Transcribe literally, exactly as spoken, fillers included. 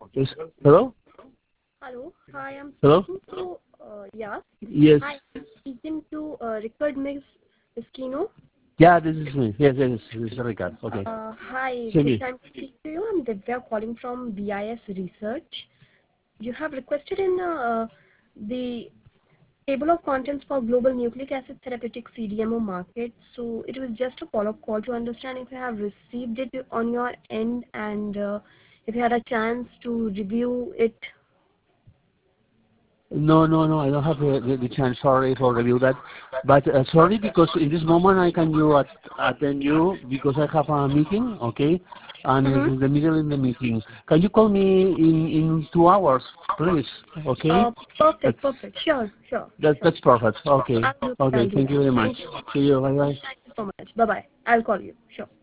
Yes. Hello? Hello. Hi, I'm Hello? speaking to, uh, yeah. Yes. Hi, I'm speaking to uh, Rickard Mix Esquino. Yeah, this is me. Yes, yes, this is Ricard. Okay. Uh, hi, Say good me. time to speak to you. I'm Divya calling from B I S Research. You have requested in uh, the table of contents for global nucleic acid therapeutic C D M O market. So it was just a follow-up call to understand if you have received it on your end and uh, if you had a chance to review it. No, no, no, I don't have the, the, the chance. Sorry for review that. But uh, sorry because in this moment I can you at, attend you because I have a meeting, okay? And it's Mm-hmm. in the middle in the meeting. Can you call me in, in two hours, please? Okay? Uh, perfect, That's, perfect. Sure, sure, that, sure. that's perfect. Okay. I'll do that. I'll Okay, do thank that. you very much. Thank you. See you. Bye-bye. Thank you so much. Bye-bye. I'll call you. Sure.